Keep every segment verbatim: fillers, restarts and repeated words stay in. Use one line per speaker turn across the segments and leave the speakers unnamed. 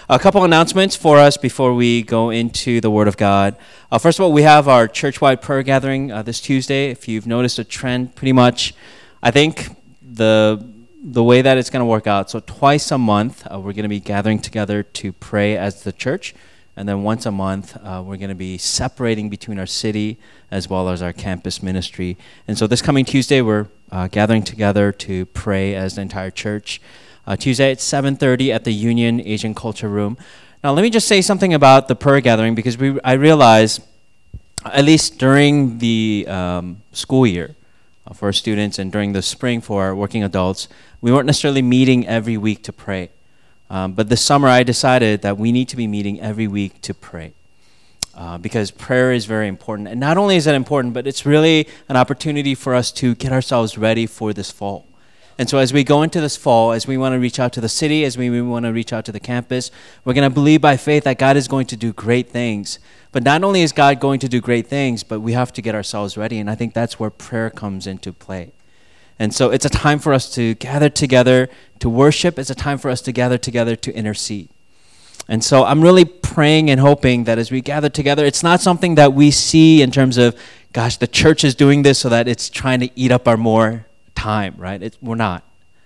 A couple announcements for us before we go into the Word of God. Uh, first of all, we have our church-wide prayer gathering uh, this Tuesday. If you've noticed a trend, pretty much, I think the the way that it's going to work out. So twice a month, uh, we're going to be gathering together to pray as the church. And then once a month, uh, we're going to be separating between our city as well as our campus ministry. And so this coming Tuesday, we're uh, gathering together to pray as the entire church. Uh, Tuesday at seven thirty at the Union Asian Culture Room. Now, let me just say something about the prayer gathering, because we I realize, at least during the um, school year uh, for our students and during the spring for our working adults, we weren't necessarily meeting every week to pray. Um, but this summer, I decided that we need to be meeting every week to pray. Uh, because prayer is very important. And not only is it important, but it's really an opportunity for us to get ourselves ready for this fall. And so as we go into this fall, as we want to reach out to the city, as we, we want to reach out to the campus, we're going to believe by faith that God is going to do great things. But not only is God going to do great things, but we have to get ourselves ready. And I think that's where prayer comes into play. And so it's a time for us to gather together to worship. It's a time for us to gather together to intercede. And so I'm really praying and hoping that as we gather together, it's not something that we see in terms of, gosh, the church is doing this so that it's trying to eat up our more time, right? It, we're not.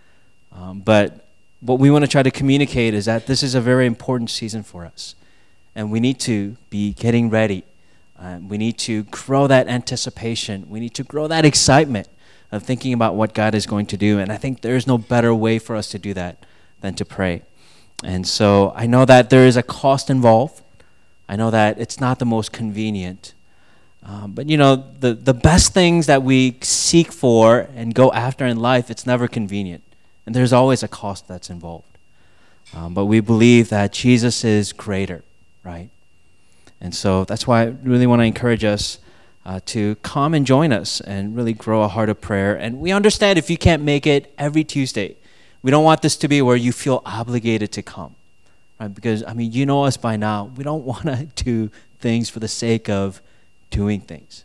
Um, but what we want to try to communicate is that this is a very important season for us. And we need to be getting ready. Uh, we need to grow that anticipation. We need to grow that excitement of thinking about what God is going to do. And I think there's no better way for us to do that than to pray. And so I know that there is a cost involved. I know that it's not the most convenient. Um, but, you know, the, the best things that we seek for and go after in life, it's never convenient. And there's always a cost that's involved. Um, but we believe that Jesus is greater, right? And so that's why I really want to encourage us uh, to come and join us and really grow a heart of prayer. And we understand if you can't make it every Tuesday. We don't want this to be where you feel obligated to come, right? Because, I mean, you know us by now. We don't want to do things for the sake of doing things.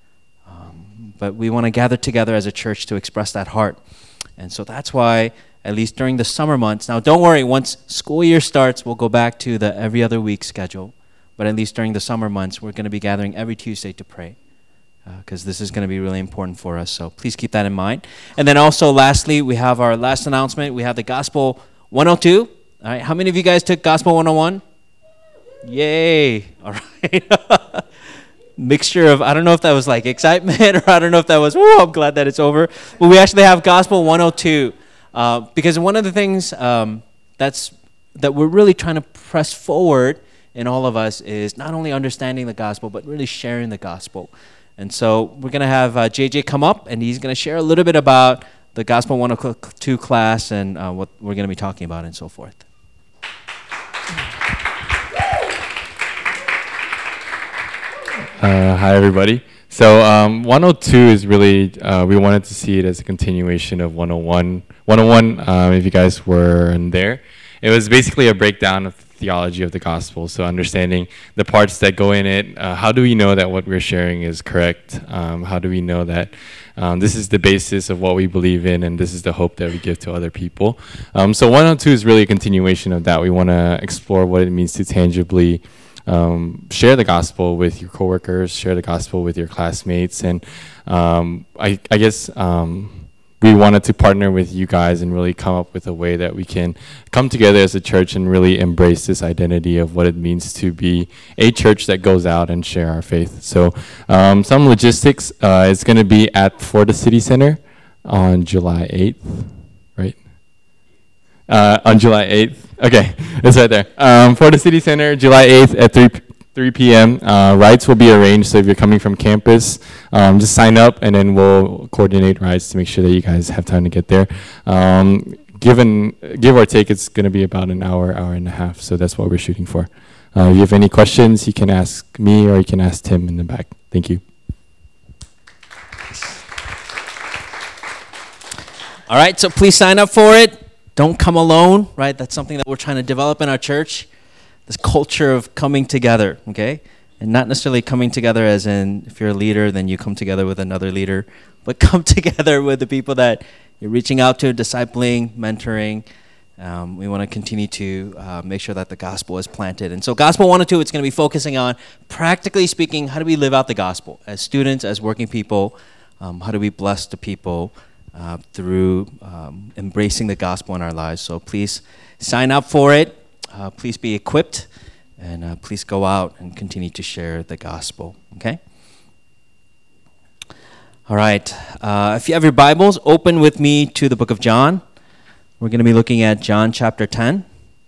Um, but we want to gather together as a church to express that heart. And so that's why, at least during the summer months, now don't worry, once school year starts, we'll go back to the every other week schedule. But at least during the summer months, we're going to be gathering every Tuesday to pray, because uh, this is going to be really important for us. So please keep that in mind. And then also, lastly, we have our last announcement. We have the Gospel one oh two. All right, how many of you guys took Gospel one oh one? Yay. All right. Mixture of, I don't know if that was like excitement, or I don't know if that was, oh, I'm glad that it's over. But we actually have Gospel one oh two. Uh, because one of the things um, that's that we're really trying to press forward in all of us is not only understanding the gospel, but really sharing the gospel. And so we're going to have uh, J J come up, and he's going to share a little bit about the Gospel one oh two class and uh, what we're going to be talking about and so forth.
Uh, hi, everybody. So um, one oh two is really, uh, we wanted to see it as a continuation of one oh one. one oh one, um, if you guys weren't there, it was basically a breakdown of theology of the gospel, so understanding the parts that go in it. Uh, how do we know that what we're sharing is correct? Um, how do we know that um, this is the basis of what we believe in, and this is the hope that we give to other people? Um, so one oh two is really a continuation of that. We want to explore what it means to tangibly um, share the gospel with your coworkers, share the gospel with your classmates, and um, I, I guess um, we wanted to partner with you guys and really come up with a way that we can come together as a church and really embrace this identity of what it means to be a church that goes out and share our faith. So um, some logistics, uh, it's going to be at Florida City Center on July eighth, right? Uh, on July eighth. Okay, it's right there. Um, Florida City Center, July eighth at three p.m. Uh, rides will be arranged, so if you're coming from campus, um, just sign up, and then we'll coordinate rides to make sure that you guys have time to get there. Um, given, give or take, it's going to be about an hour, hour and a half, so that's what we're shooting for. Uh, if you have any questions, you can ask me or you can ask Tim in the back. Thank you.
All right, so please sign up for it. Don't come alone, right? That's something that we're trying to develop in our church. This culture of coming together, okay? And not necessarily coming together as in, if you're a leader, then you come together with another leader, but come together with the people that you're reaching out to, discipling, mentoring, Um, we want to continue to uh, make sure that the gospel is planted. And so Gospel one oh two, it's going to be focusing on, practically speaking, how do we live out the gospel? As students, as working people, um, how do we bless the people uh, through um, embracing the gospel in our lives? So please sign up for it. Uh, please be equipped. And uh, please go out and continue to share the gospel, okay? All right. Uh, if you have your Bibles, open with me to the book of John. We're going to be looking at John chapter ten.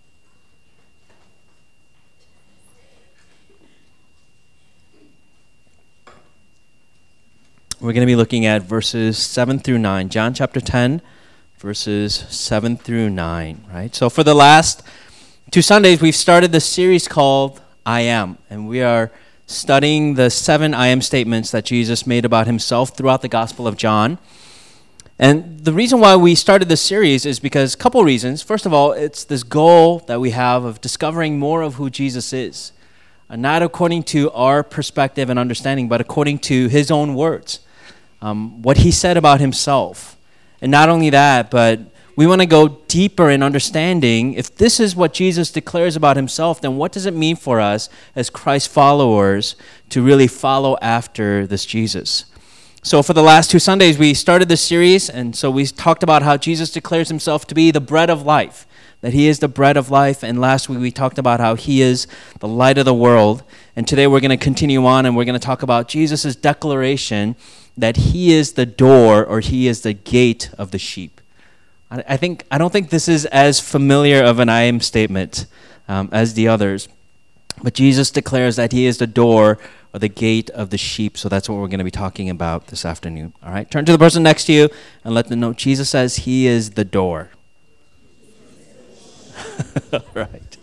We're going to be looking at verses seven through nine. John chapter ten, verses seven through nine, right? So for the last two Sundays, we've started this series called I Am, and we are studying the seven I Am statements that Jesus made about himself throughout the Gospel of John. And the reason why we started this series is because a couple reasons. First of all, it's this goal that we have of discovering more of who Jesus is, uh, not according to our perspective and understanding, but according to his own words, um, what he said about himself. And not only that, but we want to go deeper in understanding if this is what Jesus declares about himself, then what does it mean for us as Christ followers to really follow after this Jesus? So for the last two Sundays, we started this series, and so we talked about how Jesus declares himself to be the bread of life, that he is the bread of life, and last week we talked about how he is the light of the world, and today we're going to continue on, and we're going to talk about Jesus' declaration that he is the door, or he is the gate of the sheep. I, I think I don't think this is as familiar of an I am statement um, as the others, but Jesus declares that he is the door, or the gate of the sheep. So that's what we're going to be talking about this afternoon. All right, turn to the person next to you and let them know Jesus says he is the door. All right.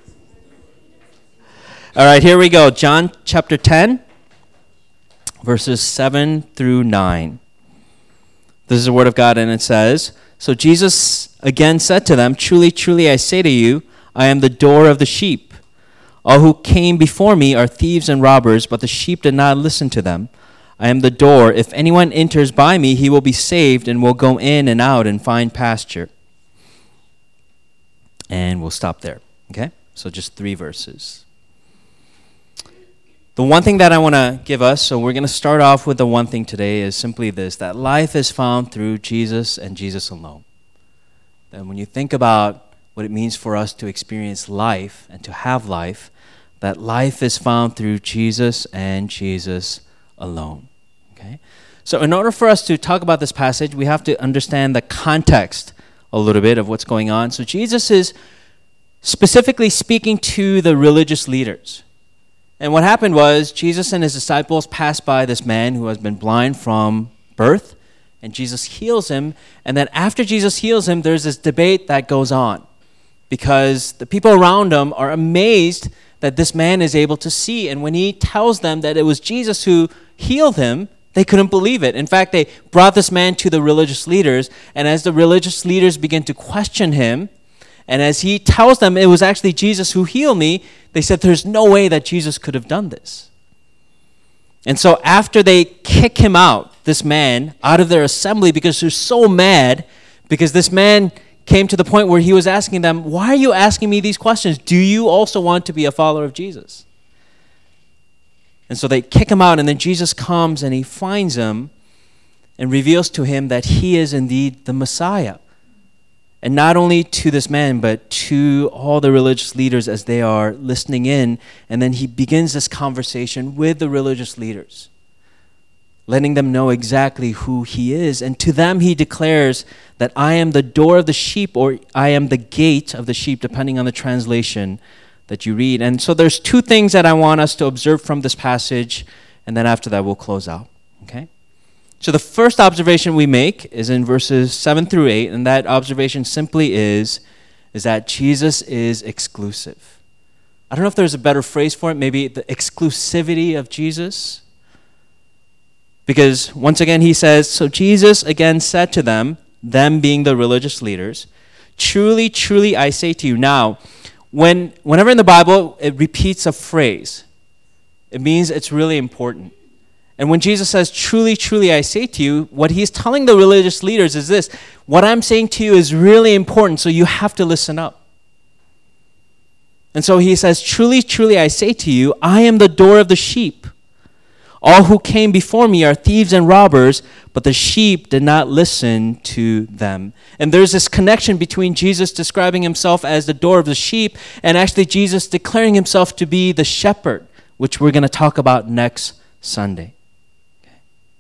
All right, here we go. John chapter ten, verses seven through nine. This is the word of God, and it says, "So Jesus again said to them, 'Truly, truly, I say to you, I am the door of the sheep. All who came before me are thieves and robbers, but the sheep did not listen to them. I am the door. If anyone enters by me, he will be saved and will go in and out and find pasture.'" And we'll stop there, okay? So just three verses. The one thing that I want to give us, so we're going to start off with the one thing today, is simply this, that life is found through Jesus and Jesus alone. And when you think about what it means for us to experience life and to have life, that life is found through Jesus and Jesus alone. Okay? So in order for us to talk about this passage, we have to understand the context a little bit of what's going on. So Jesus is specifically speaking to the religious leaders. And what happened was Jesus and his disciples passed by this man who has been blind from birth, and Jesus heals him. And then after Jesus heals him, there's this debate that goes on, because the people around him are amazed that this man is able to see. And when he tells them that it was Jesus who healed him, they couldn't believe it. In fact, they brought this man to the religious leaders, and as the religious leaders begin to question him, and as he tells them it was actually Jesus who healed me, they said there's no way that Jesus could have done this. And so after they kick him out, this man, out of their assembly, because they're so mad, because this man came to the point where he was asking them, "Why are you asking me these questions? Do you also want to be a follower of Jesus?" And so they kick him out, and then Jesus comes and he finds him and reveals to him that he is indeed the Messiah. And not only to this man, but to all the religious leaders as they are listening in. And then he begins this conversation with the religious leaders, letting them know exactly who he is. And to them he declares that I am the door of the sheep, or I am the gate of the sheep, depending on the translation that you read. And so there's two things that I want us to observe from this passage, and then after that we'll close out, okay? So the first observation we make is in verses seven through eight, and that observation simply is, is that Jesus is exclusive. I don't know if there's a better phrase for it, maybe the exclusivity of Jesus. Because once again he says, "So Jesus again said to them," them being the religious leaders, "Truly, truly, I say to you." Now, when whenever in the Bible it repeats a phrase, it means it's really important. And when Jesus says, truly, truly, I say to you, what he's telling the religious leaders is this: what I'm saying to you is really important, so you have to listen up. And so he says, truly, truly, I say to you, I am the door of the sheep. All who came before me are thieves and robbers, but the sheep did not listen to them. And there's this connection between Jesus describing himself as the door of the sheep and actually Jesus declaring himself to be the shepherd, which we're going to talk about next Sunday. Okay.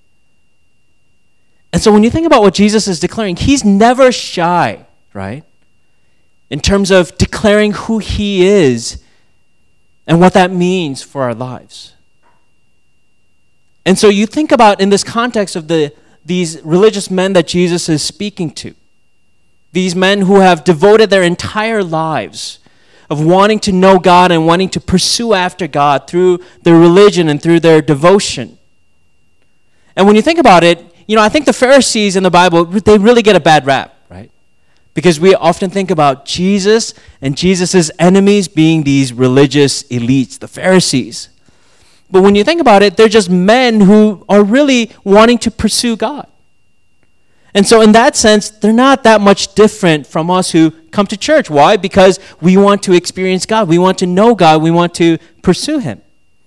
And so when you think about what Jesus is declaring, he's never shy, right? In terms of declaring who he is and what that means for our lives. And so you think about in this context of the these religious men that Jesus is speaking to, these men who have devoted their entire lives of wanting to know God and wanting to pursue after God through their religion and through their devotion. And when you think about it, you know, I think the Pharisees in the Bible, they really get a bad rap, right? Because we often think about Jesus and Jesus' enemies being these religious elites, the Pharisees. But when you think about it, they're just men who are really wanting to pursue God. And so in that sense, they're not that much different from us who come to church. Why? Because we want to experience God. We want to know God. We want to pursue him.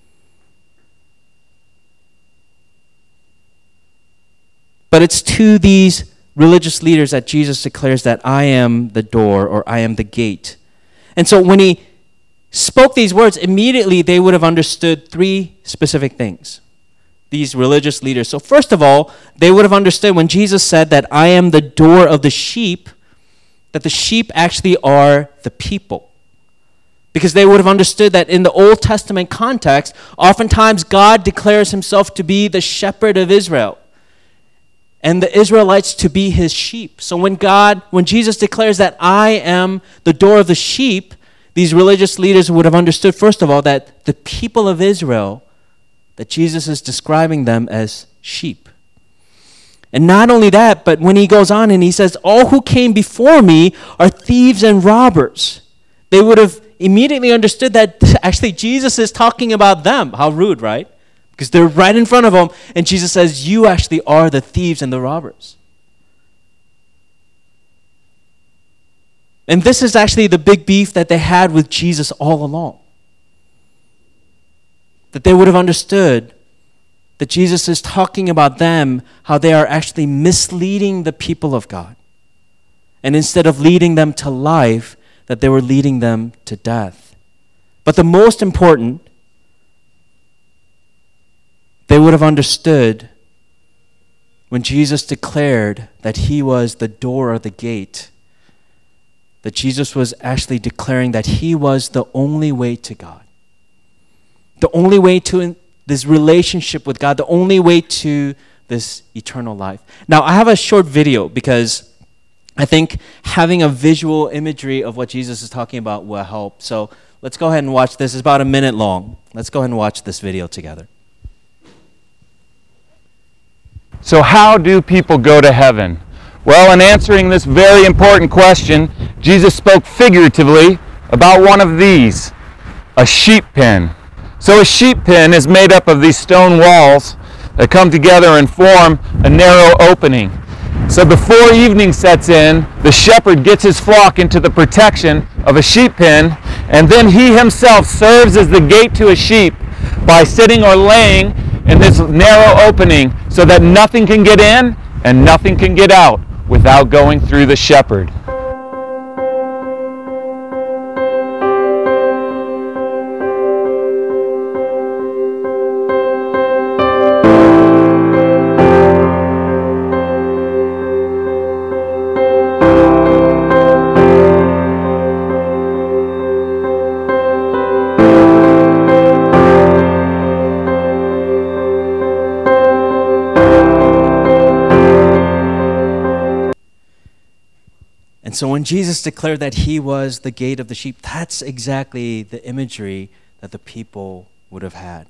But it's to these religious leaders that Jesus declares that I am the door, or I am the gate. And so when he spoke these words, immediately they would have understood three specific things, these religious leaders. So first of all, they would have understood when Jesus said that I am the door of the sheep, that the sheep actually are the people. Because they would have understood that in the Old Testament context, oftentimes God declares himself to be the shepherd of Israel, and the Israelites to be his sheep. So when God, when Jesus declares that I am the door of the sheep, these religious leaders would have understood, first of all, that the people of Israel, that Jesus is describing them as sheep. And not only that, but when he goes on and he says, all who came before me are thieves and robbers, they would have immediately understood that actually Jesus is talking about them. How rude, right? Because they're right in front of him, and Jesus says, you actually are the thieves and the robbers. And this is actually the big beef that they had with Jesus all along. That they would have understood that Jesus is talking about them, how they are actually misleading the people of God. And instead of leading them to life, that they were leading them to death. But the most important, they would have understood when Jesus declared that he was the door or the gate, that Jesus was actually declaring that he was the only way to God. The only way to this relationship with God, the only way to this eternal life. Now, I have a short video because I think having a visual imagery of what Jesus is talking about will help. So let's go ahead and watch this. It's about a minute long. Let's go ahead and watch this video together.
So how do people go to heaven? Well, in answering this very important question, Jesus spoke figuratively about one of these, a sheep pen. So a sheep pen is made up of these stone walls that come together and form a narrow opening. So before evening sets in, the shepherd gets his flock into the protection of a sheep pen, and then he himself serves as the gate to a sheep by sitting or laying in this narrow opening so that nothing can get in and nothing can get out without going through the shepherd.
So when Jesus declared that he was the gate of the sheep, that's exactly the imagery that the people would have had.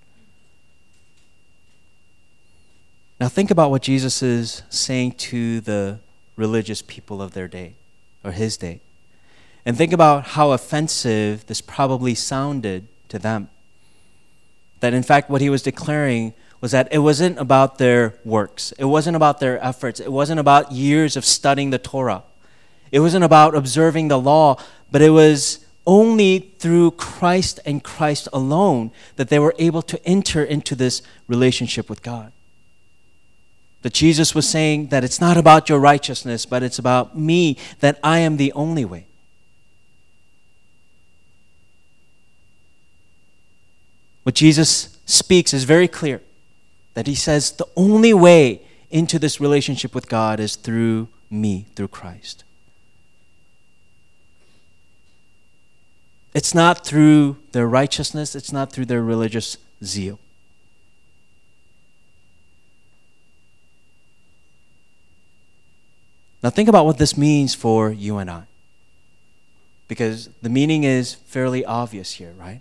Now think about what Jesus is saying to the religious people of their day, or his day. And think about how offensive this probably sounded to them. That in fact what he was declaring was that it wasn't about their works. It wasn't about their efforts. It wasn't about years of studying the Torah. It wasn't about observing the law, but it was only through Christ and Christ alone that they were able to enter into this relationship with God. That Jesus was saying that it's not about your righteousness, but it's about me, that I am the only way. What Jesus speaks is very clear, that he says the only way into this relationship with God is through me, through Christ. It's not through their righteousness, it's not through their religious zeal. Now think about what this means for you and I. Because the meaning is fairly obvious here, right?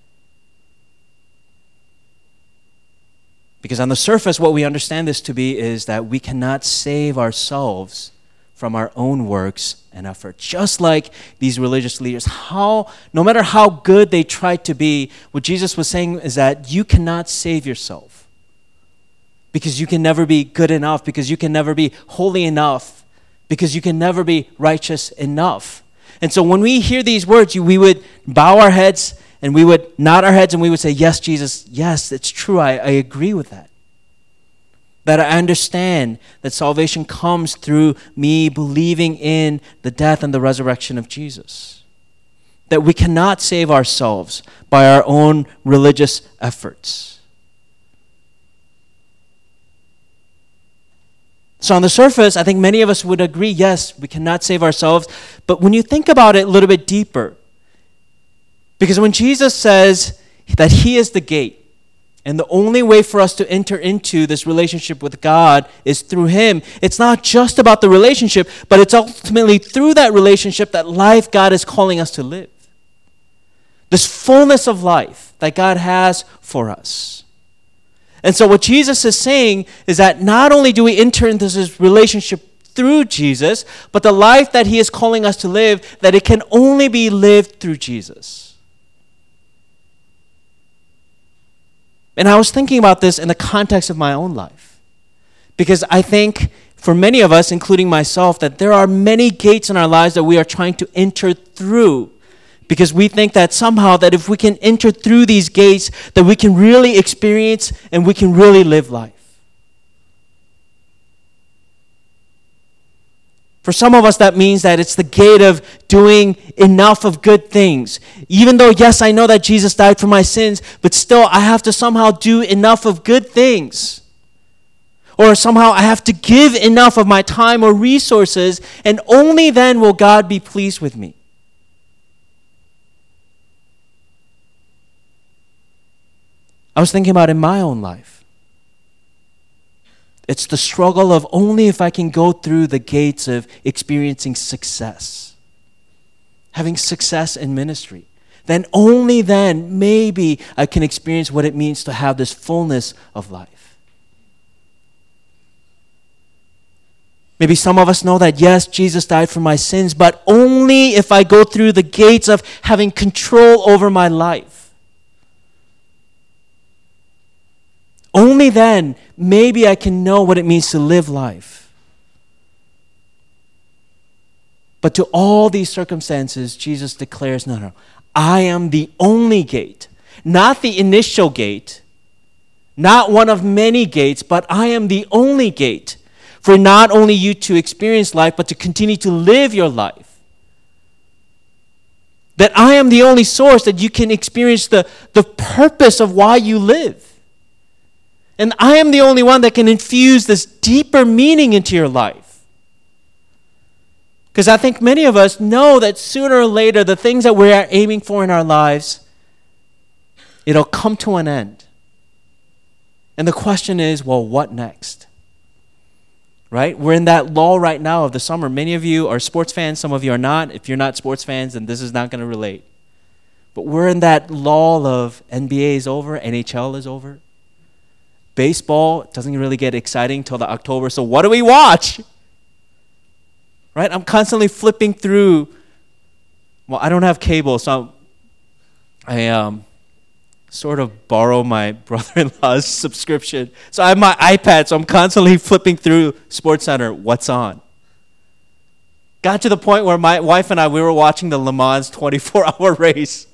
Because on the surface, what we understand this to be is that we cannot save ourselves from our own works and effort. Just like these religious leaders, how, no matter how good they tried to be, what Jesus was saying is that you cannot save yourself. Because you can never be good enough, because you can never be holy enough, because you can never be righteous enough. And so when we hear these words, we would bow our heads and we would nod our heads and we would say, yes, Jesus, yes, it's true. I, I agree with that. That I understand that salvation comes through me believing in the death and the resurrection of Jesus. That we cannot save ourselves by our own religious efforts. So on the surface, I think many of us would agree, yes, we cannot save ourselves. But when you think about it a little bit deeper, because when Jesus says that he is the gate, and the only way for us to enter into this relationship with God is through him, it's not just about the relationship, but it's ultimately through that relationship that life God is calling us to live. This fullness of life that God has for us. And so what Jesus is saying is that not only do we enter into this relationship through Jesus, but the life that he is calling us to live, that it can only be lived through Jesus. And I was thinking about this in the context of my own life. Because I think for many of us, including myself, that there are many gates in our lives that we are trying to enter through. Because we think that somehow that if we can enter through these gates, that we can really experience and we can really live life. For some of us, that means that it's the gate of doing enough of good things. Even though, yes, I know that Jesus died for my sins, but still I have to somehow do enough of good things. Or somehow I have to give enough of my time or resources, and only then will God be pleased with me. I was thinking about in my own life. It's the struggle of only if I can go through the gates of experiencing success, having success in ministry, then only then maybe I can experience what it means to have this fullness of life. Maybe some of us know that, yes, Jesus died for my sins, but only if I go through the gates of having control over my life. Only then, maybe I can know what it means to live life. But to all these circumstances, Jesus declares, no, no, I am the only gate. Not the initial gate, not one of many gates, but I am the only gate for not only you to experience life, but to continue to live your life. That I am the only source that you can experience the, the purpose of why you live. And I am the only one that can infuse this deeper meaning into your life. Because I think many of us know that sooner or later, the things that we are aiming for in our lives, it'll come to an end. And the question is, well, what next? Right? We're in that lull right now of the summer. Many of you are sports fans. Some of you are not. If you're not sports fans, then this is not going to relate. But we're in that lull of N B A is over, N H L is over. Baseball doesn't really get exciting till the October. So what do we watch? Right? I'm constantly flipping through. Well, I don't have cable, so I um, sort of borrow my brother-in-law's subscription. So I have my iPad, so I'm constantly flipping through SportsCenter. What's on? Got to the point where my wife and I, we were watching the Le Mans twenty-four hour race.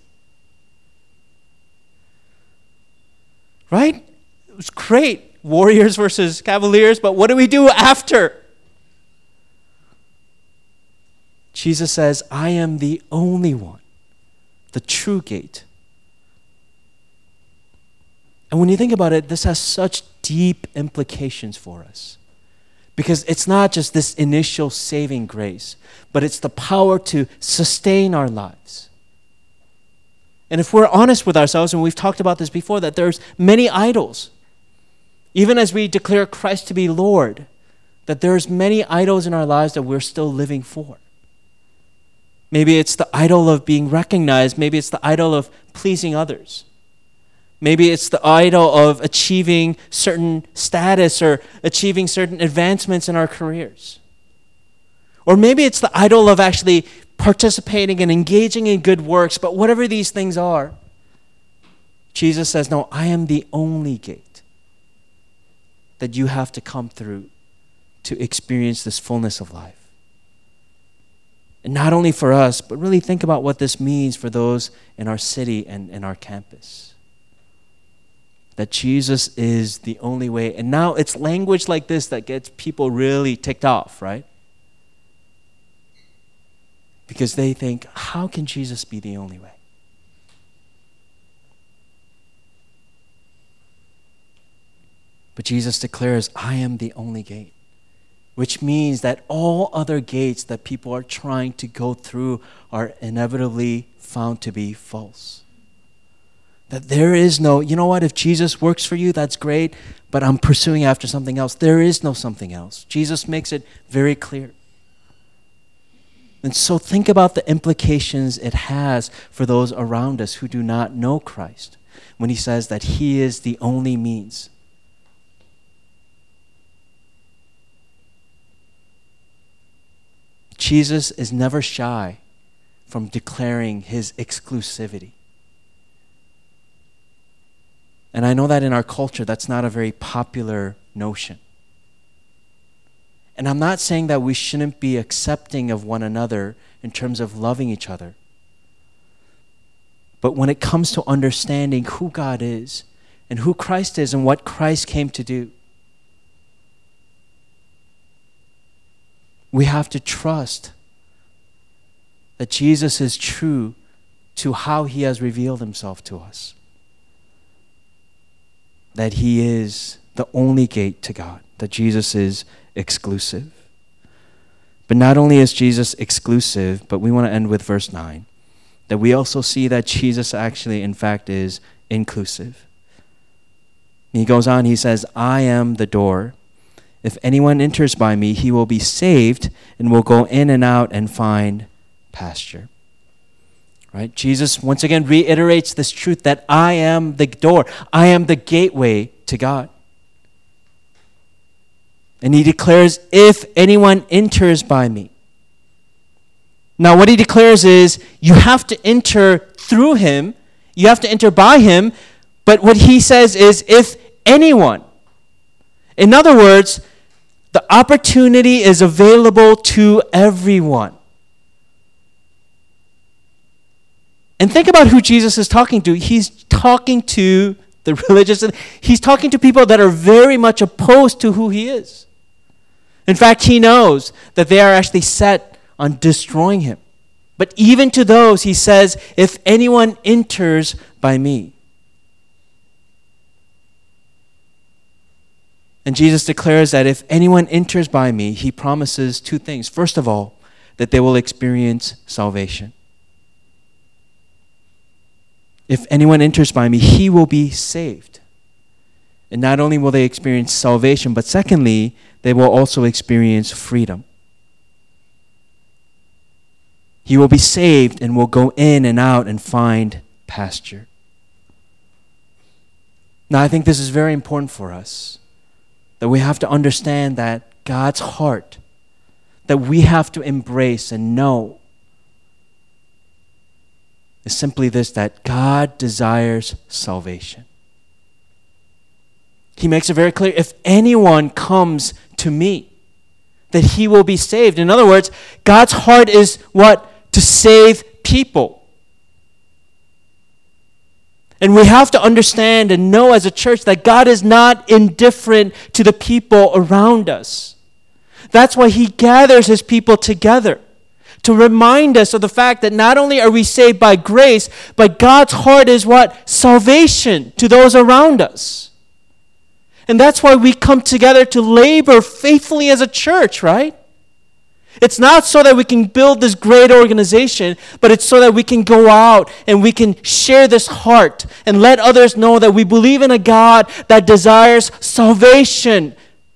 Right? It was great. Warriors versus Cavaliers, but what do we do after? Jesus says, I am the only one, the true gate. And when you think about it, this has such deep implications for us. Because it's not just this initial saving grace, but it's the power to sustain our lives. And if we're honest with ourselves, and we've talked about this before, that there's many idols. Even as we declare Christ to be Lord, that there's many idols in our lives that we're still living for. Maybe it's the idol of being recognized. Maybe it's the idol of pleasing others. Maybe it's the idol of achieving certain status or achieving certain advancements in our careers. Or maybe it's the idol of actually participating and engaging in good works. But whatever these things are, Jesus says, no, I am the only gate that you have to come through to experience this fullness of life. And not only for us, but really think about what this means for those in our city and in our campus. That Jesus is the only way. And now it's language like this that gets people really ticked off, right? Because they think, how can Jesus be the only way? But Jesus declares, I am the only gate. Which means that all other gates that people are trying to go through are inevitably found to be false. That there is no, you know what, if Jesus works for you, that's great, but I'm pursuing after something else. There is no something else. Jesus makes it very clear. And so think about the implications it has for those around us who do not know Christ when he says that he is the only means. Jesus is never shy from declaring his exclusivity. And I know that in our culture, that's not a very popular notion. And I'm not saying that we shouldn't be accepting of one another in terms of loving each other. But when it comes to understanding who God is and who Christ is and what Christ came to do, we have to trust that Jesus is true to how he has revealed himself to us. That he is the only gate to God, that Jesus is exclusive. But not only is Jesus exclusive, but we want to end with verse nine, that we also see that Jesus actually, in fact, is inclusive. He goes on, he says, I am the door. If anyone enters by me, he will be saved and will go in and out and find pasture. Right? Jesus once again reiterates this truth that I am the door. I am the gateway to God. And he declares, if anyone enters by me. Now what he declares is, you have to enter through him. You have to enter by him. But what he says is, if anyone. In other words, the opportunity is available to everyone. And think about who Jesus is talking to. He's talking to the religious. He's talking to people that are very much opposed to who he is. In fact, he knows that they are actually set on destroying him. But even to those, he says, if anyone enters by me. And Jesus declares that if anyone enters by me, he promises two things. First of all, that they will experience salvation. If anyone enters by me, he will be saved. And not only will they experience salvation, but secondly, they will also experience freedom. He will be saved and will go in and out and find pasture. Now, I think this is very important for us, that we have to understand that God's heart, that we have to embrace and know, is simply this, that God desires salvation. He makes it very clear, if anyone comes to me, that he will be saved. In other words, God's heart is what? To save people. And we have to understand and know as a church that God is not indifferent to the people around us. That's why he gathers his people together, to remind us of the fact that not only are we saved by grace, but God's heart is what? Salvation to those around us. And that's why we come together to labor faithfully as a church, right? It's not so that we can build this great organization, but it's so that we can go out and we can share this heart and let others know that we believe in a God that desires salvation.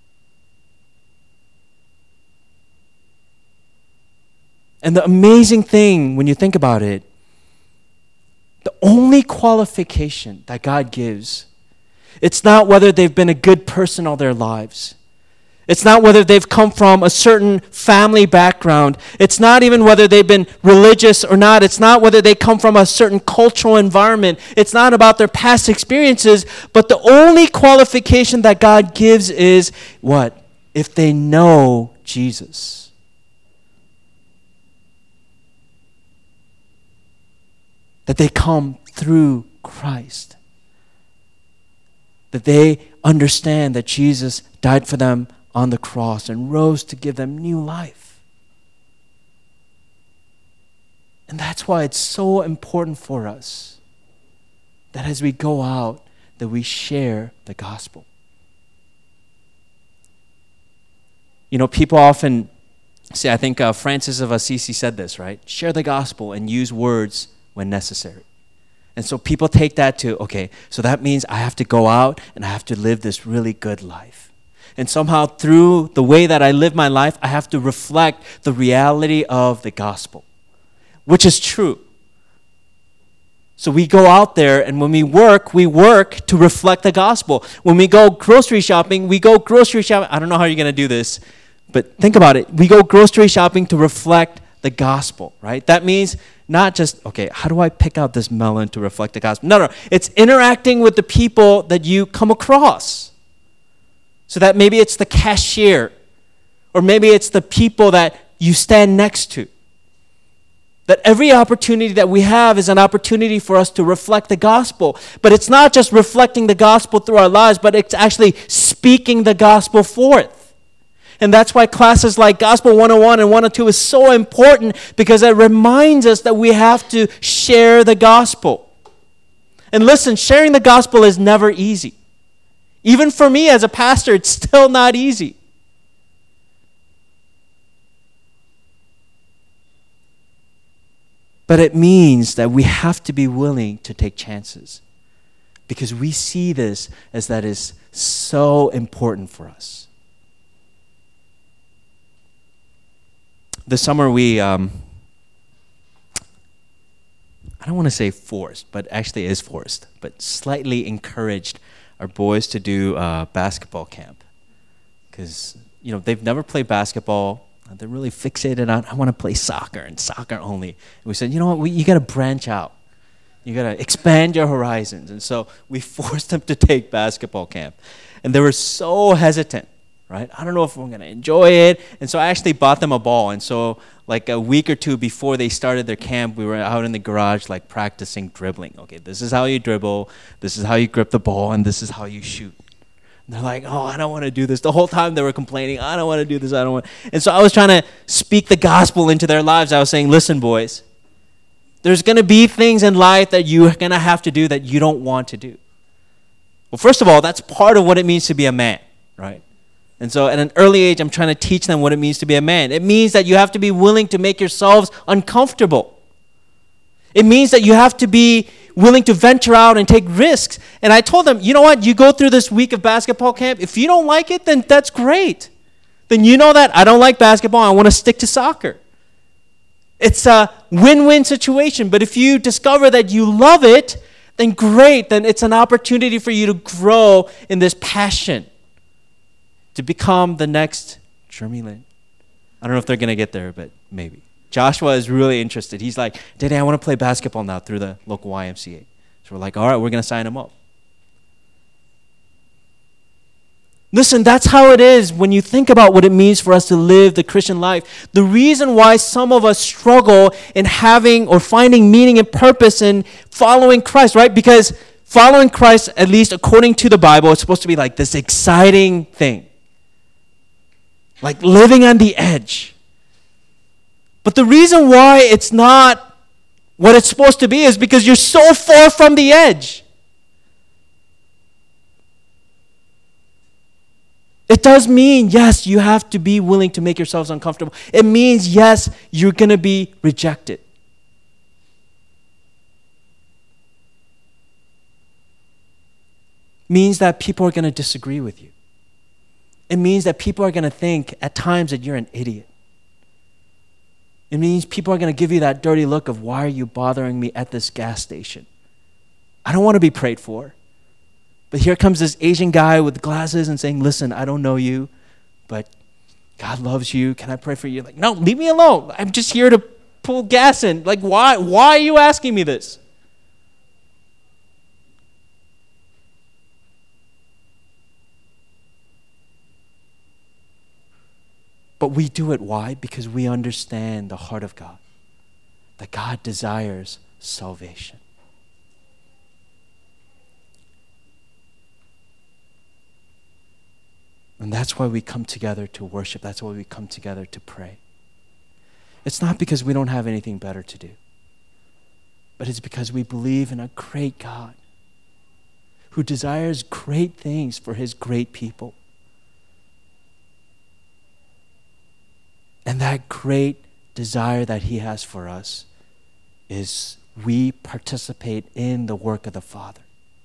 And the amazing thing, when you think about it, the only qualification that God gives, it's not whether they've been a good person all their lives. It's not whether they've come from a certain family background. It's not even whether they've been religious or not. It's not whether they come from a certain cultural environment. It's not about their past experiences. But the only qualification that God gives is what? If they know Jesus. That they come through Christ. That they understand that Jesus died for them on the cross and rose to give them new life. And that's why it's so important for us that as we go out, that we share the gospel. You know, people often say, I think uh, Francis of Assisi said this, right? Share the gospel and use words when necessary. And so people take that to, okay, so that means I have to go out and I have to live this really good life. And somehow through the way that I live my life, I have to reflect the reality of the gospel, which is true. So we go out there, and when we work, we work to reflect the gospel. When we go grocery shopping, we go grocery shopping. I don't know how you're going to do this, but think about it. We go grocery shopping to reflect the gospel, right? That means not just, okay, how do I pick out this melon to reflect the gospel? No, no, it's interacting with the people that you come across. So that maybe it's the cashier, or maybe it's the people that you stand next to. That every opportunity that we have is an opportunity for us to reflect the gospel. But it's not just reflecting the gospel through our lives, but it's actually speaking the gospel forth. And that's why classes like Gospel one oh one and one oh two is so important, because it reminds us that we have to share the gospel. And listen, sharing the gospel is never easy. Even for me as a pastor, it's still not easy. But it means that we have to be willing to take chances, because we see this as that is so important for us. This summer we, um, I don't want to say forced, but actually is forced, but slightly encouraged our boys to do uh, basketball camp. Because, you know, they've never played basketball. They're really fixated on, I want to play soccer and soccer only. And we said, you know what, we, you got to branch out. You got to expand your horizons. And so we forced them to take basketball camp. And they were so hesitant. Right? I don't know if we're going to enjoy it. And so I actually bought them a ball. And so like a week or two before they started their camp, we were out in the garage like practicing dribbling. Okay, this is how you dribble. This is how you grip the ball. And this is how you shoot. And they're like, oh, I don't want to do this. The whole time they were complaining, I don't want to do this. I don't want. And so I was trying to speak the gospel into their lives. I was saying, listen, boys, there's going to be things in life that you're going to have to do that you don't want to do. Well, first of all, that's part of what it means to be a man, right? And so at an early age, I'm trying to teach them what it means to be a man. It means that you have to be willing to make yourselves uncomfortable. It means that you have to be willing to venture out and take risks. And I told them, you know what? You go through this week of basketball camp. If you don't like it, then that's great. Then you know that I don't like basketball. I want to stick to soccer. It's a win-win situation. But if you discover that you love it, then great. Then it's an opportunity for you to grow in this passion, to become the next Jeremy Lin. I don't know if they're going to get there, but maybe. Joshua is really interested. He's like, Daddy, I want to play basketball now through the local Y M C A. So we're like, all right, we're going to sign him up. Listen, that's how it is when you think about what it means for us to live the Christian life. The reason why some of us struggle in having or finding meaning and purpose in following Christ, right? Because following Christ, at least according to the Bible, is supposed to be like this exciting thing. Like living on the edge. But the reason why it's not what it's supposed to be is because you're so far from the edge. It does mean, yes, you have to be willing to make yourselves uncomfortable. It means, yes, you're going to be rejected. It means that people are going to disagree with you. It means that people are going to think at times that you're an idiot. It means people are going to give you that dirty look of, why are you bothering me at this gas station? I don't want to be prayed for. But here comes this Asian guy with glasses and saying, listen, I don't know you, but God loves you. Can I pray for you? Like, no, leave me alone. I'm just here to pull gas in. Like, why? Why are you asking me this? But we do it. Why? Because we understand the heart of God. That God desires salvation. And that's why we come together to worship. That's why we come together to pray. It's not because we don't have anything better to do. But it's because we believe in a great God who desires great things for his great people. And that great desire that he has for us is we participate in the work of the Father.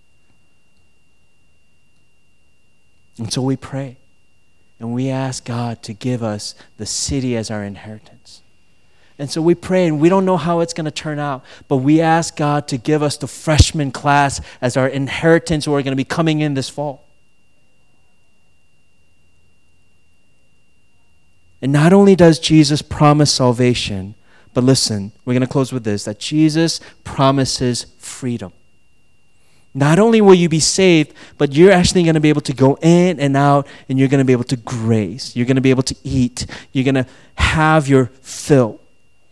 And so we pray. And we ask God to give us the city as our inheritance. And so we pray, and we don't know how it's going to turn out, but we ask God to give us the freshman class as our inheritance who are going to be coming in this fall. And not only does Jesus promise salvation, but listen, we're going to close with this, that Jesus promises freedom. Not only will you be saved, but you're actually going to be able to go in and out, and you're going to be able to graze. You're going to be able to eat. You're going to have your fill.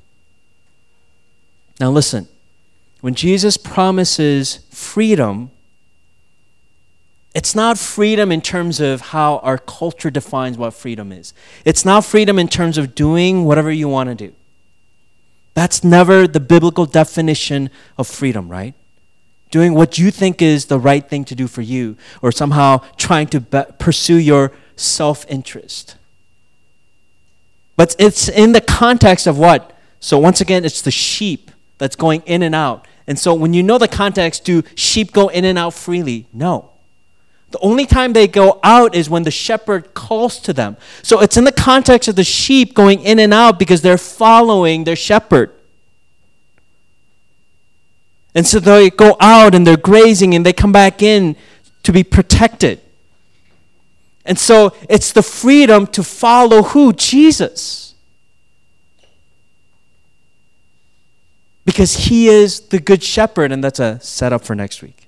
Now listen, when Jesus promises freedom, it's not freedom in terms of how our culture defines what freedom is. It's not freedom in terms of doing whatever you want to do. That's never the biblical definition of freedom, right? Doing what you think is the right thing to do for you, or somehow trying to be- pursue your self-interest. But it's in the context of what? So once again, it's the sheep that's going in and out. And so when you know the context, do sheep go in and out freely? No. The only time they go out is when the shepherd calls to them. So it's in the context of the sheep going in and out because they're following their shepherd. And so they go out and they're grazing and they come back in to be protected. And so it's the freedom to follow who? Jesus. Because he is the good shepherd, and that's a setup for next week.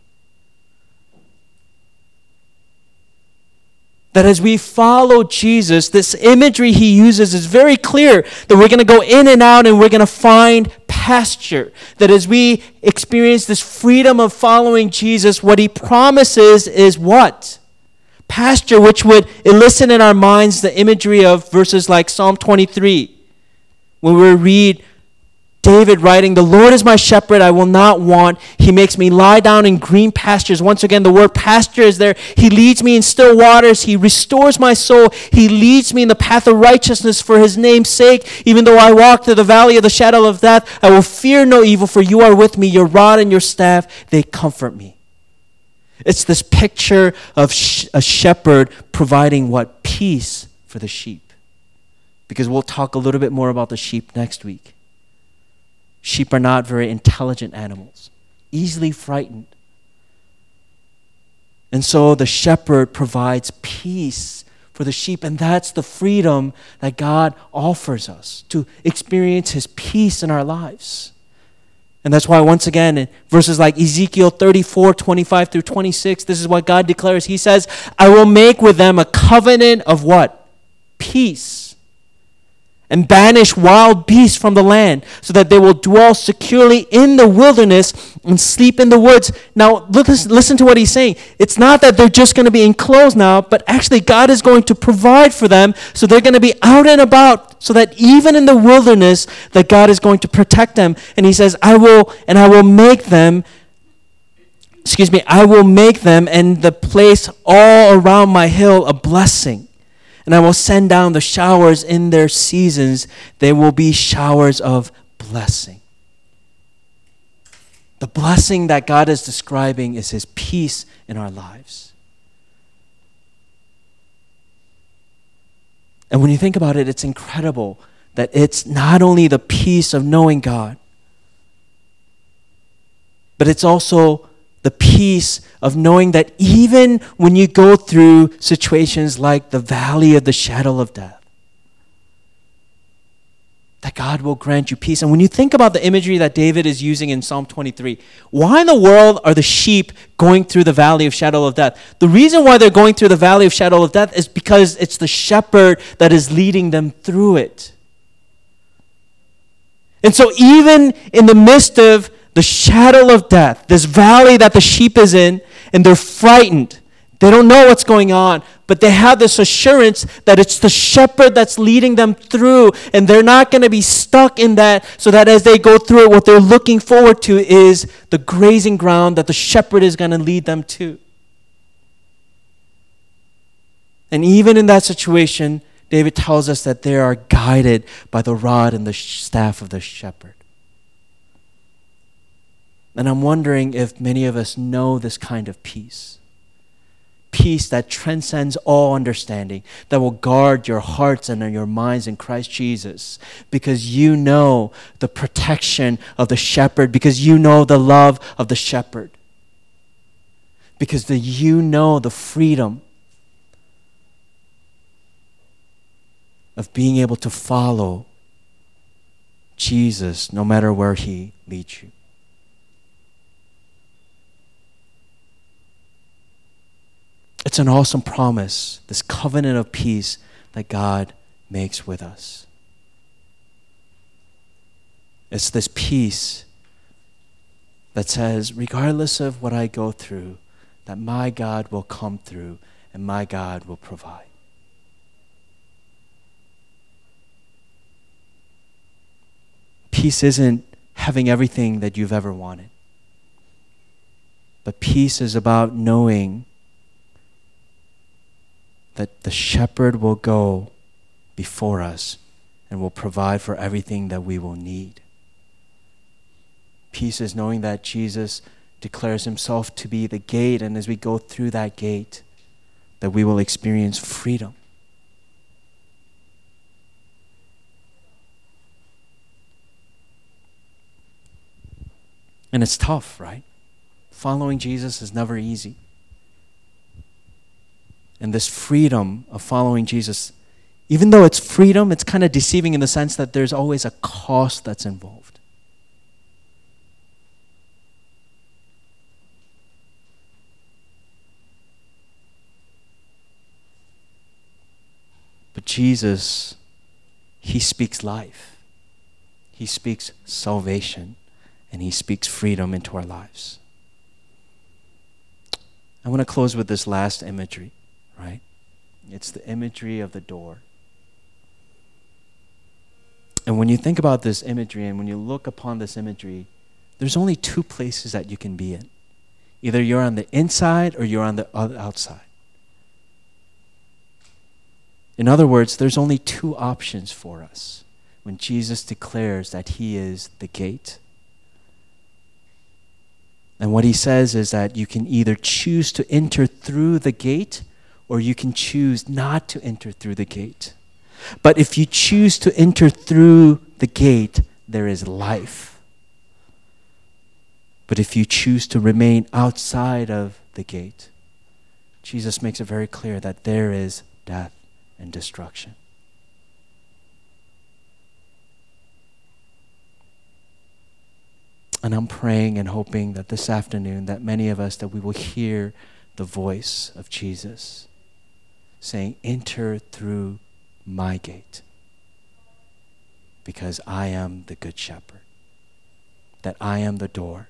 That as we follow Jesus, this imagery he uses is very clear that we're going to go in and out and we're going to find pasture. That as we experience this freedom of following Jesus, what he promises is what? Pasture, which would elicit in our minds the imagery of verses like Psalm twenty-three. When we read David writing, "The Lord is my shepherd, I will not want. He makes me lie down in green pastures." Once again, the word pasture is there. He leads me in still waters. He restores my soul. He leads me in the path of righteousness for his name's sake. Even though I walk through the valley of the shadow of death, I will fear no evil, for you are with me. Your rod and your staff, they comfort me. It's this picture of sh- a shepherd providing what? Peace for the sheep. Because we'll talk a little bit more about the sheep next week. Sheep are not very intelligent animals, easily frightened. And so the shepherd provides peace for the sheep. And that's the freedom that God offers us, to experience his peace in our lives. And that's why, once again, in verses like Ezekiel thirty-four, twenty-five through twenty-six, this is what God declares. He says, I will make with them a covenant of what? Peace. And banish wild beasts from the land, so that they will dwell securely in the wilderness and sleep in the woods. Now, listen, listen to what he's saying. It's not that they're just going to be enclosed now, but actually God is going to provide for them, so they're going to be out and about, so that even in the wilderness, that God is going to protect them. And he says, I will, and I will make them, excuse me, I will make them and the place all around my hill a blessing. And I will send down the showers in their seasons. They will be showers of blessing. The blessing that God is describing is his peace in our lives. And when you think about it, it's incredible that it's not only the peace of knowing God, but it's also the peace of knowing that even when you go through situations like the valley of the shadow of death, that God will grant you peace. And when you think about the imagery that David is using in Psalm twenty-three, why in the world are the sheep going through the valley of shadow of death? The reason why they're going through the valley of shadow of death is because it's the shepherd that is leading them through it. And so even in the midst of the shadow of death, this valley that the sheep is in, and they're frightened. They don't know what's going on, but they have this assurance that it's the shepherd that's leading them through, and they're not going to be stuck in that, so that as they go through it, what they're looking forward to is the grazing ground that the shepherd is going to lead them to. And even in that situation, David tells us that they are guided by the rod and the staff of the shepherd. And I'm wondering if many of us know this kind of peace. Peace that transcends all understanding, that will guard your hearts and your minds in Christ Jesus, because you know the protection of the shepherd, because you know the love of the shepherd, because the, you know the freedom of being able to follow Jesus no matter where he leads you. It's an awesome promise, this covenant of peace that God makes with us. It's this peace that says, regardless of what I go through, that my God will come through and my God will provide. Peace isn't having everything that you've ever wanted. But peace is about knowing that the shepherd will go before us and will provide for everything that we will need. Peace is knowing that Jesus declares himself to be the gate, and as we go through that gate, that we will experience freedom. And it's tough, right? Following Jesus is never easy. And this freedom of following Jesus, even though it's freedom, it's kind of deceiving in the sense that there's always a cost that's involved. But Jesus, he speaks life. He speaks salvation. And he speaks freedom into our lives. I want to close with this last imagery. Right? It's the imagery of the door. And when you think about this imagery and when you look upon this imagery, there's only two places that you can be in. Either you're on the inside or you're on the outside. In other words, there's only two options for us when Jesus declares that he is the gate. And what he says is that you can either choose to enter through the gate or you can choose not to enter through the gate. But if you choose to enter through the gate, there is life. But if you choose to remain outside of the gate, Jesus makes it very clear that there is death and destruction. And I'm praying and hoping that this afternoon, that many of us, that we will hear the voice of Jesus saying, enter through my gate, because I am the good shepherd, that I am the door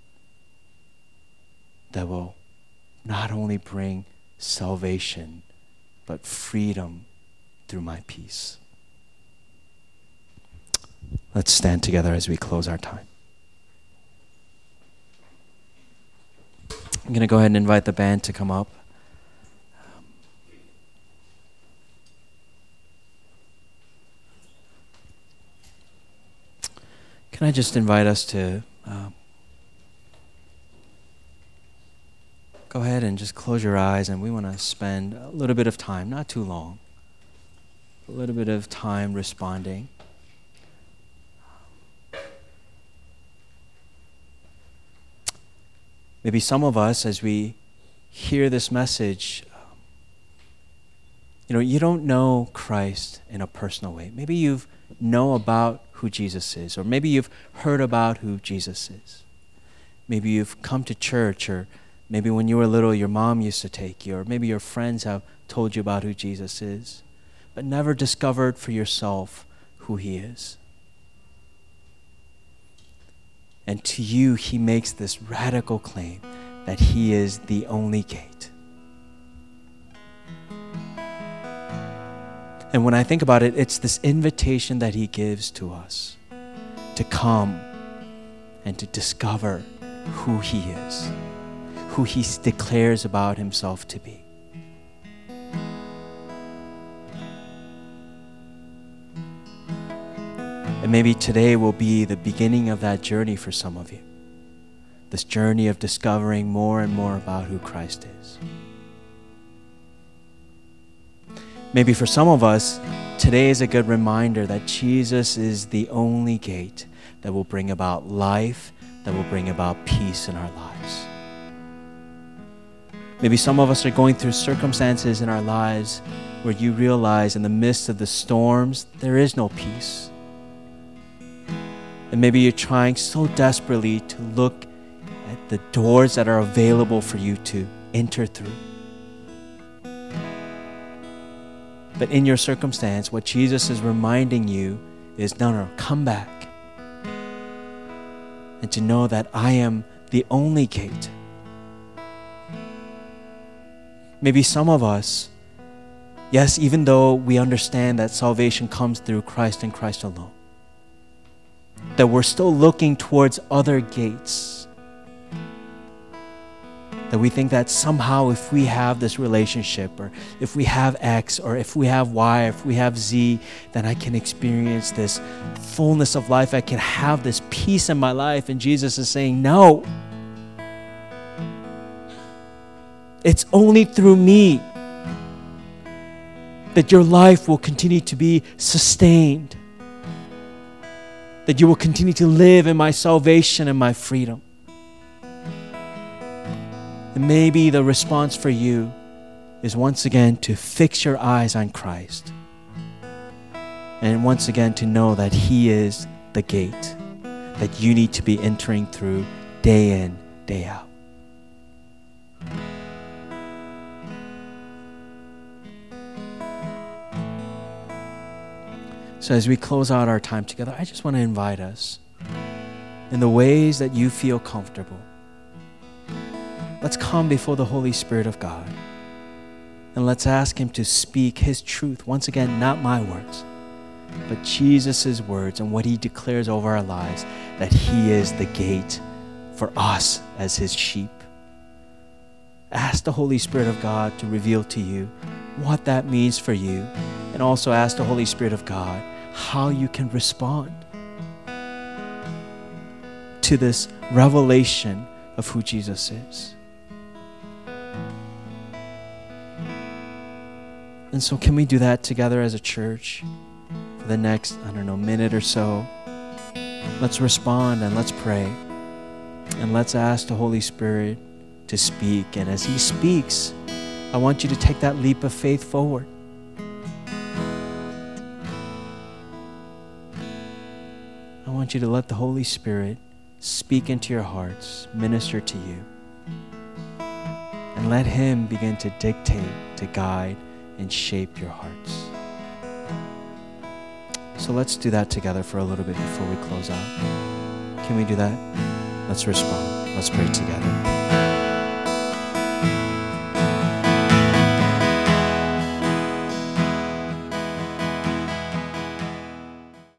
that will not only bring salvation, but freedom through my peace. Let's stand together as we close our time. I'm going to go ahead and invite the band to come up. Can I just invite us to uh, go ahead and just close your eyes, and we want to spend a little bit of time, not too long, a little bit of time responding. Maybe some of us, as we hear this message, um, you know, you don't know Christ in a personal way. Maybe you've know about who Jesus is, or maybe you've heard about who Jesus is. Maybe you've come to church, or maybe when you were little, your mom used to take you, or maybe your friends have told you about who Jesus is, but never discovered for yourself who he is. And to you, he makes this radical claim that he is the only gate. And when I think about it, it's this invitation that he gives to us to come and to discover who he is, who he declares about himself to be. And maybe today will be the beginning of that journey for some of you. This journey of discovering more and more about who Christ is. Maybe for some of us, today is a good reminder that Jesus is the only gate that will bring about life, that will bring about peace in our lives. Maybe some of us are going through circumstances in our lives where you realize in the midst of the storms, there is no peace. And maybe you're trying so desperately to look at the doors that are available for you to enter through. But in your circumstance, what Jesus is reminding you is, no, no, come back. And to know that I am the only gate. Maybe some of us, yes, even though we understand that salvation comes through Christ and Christ alone, that we're still looking towards other gates. That we think that somehow if we have this relationship, or if we have X, or if we have Y, or if we have Z, then I can experience this fullness of life. I can have this peace in my life. And Jesus is saying, no. It's only through me that your life will continue to be sustained. That you will continue to live in my salvation and my freedom. And maybe the response for you is once again to fix your eyes on Christ. And once again to know that he is the gate that you need to be entering through day in, day out. So as we close out our time together, I just want to invite us in the ways that you feel comfortable. Let's come before the Holy Spirit of God. And let's ask him to speak his truth. Once again, not my words, but Jesus' words and what he declares over our lives, that he is the gate for us as his sheep. Ask the Holy Spirit of God to reveal to you what that means for you. And also ask the Holy Spirit of God how you can respond to this revelation of who Jesus is. And so can we do that together as a church for the next, I don't know, minute or so? Let's respond and let's pray. And let's ask the Holy Spirit to speak. And as he speaks, I want you to take that leap of faith forward. want you to let the Holy Spirit speak into your hearts, minister to you, and let Him begin to dictate, to guide, and shape your hearts. So let's do that together for a little bit before we close out. Can we do that? Let's respond. Let's pray together.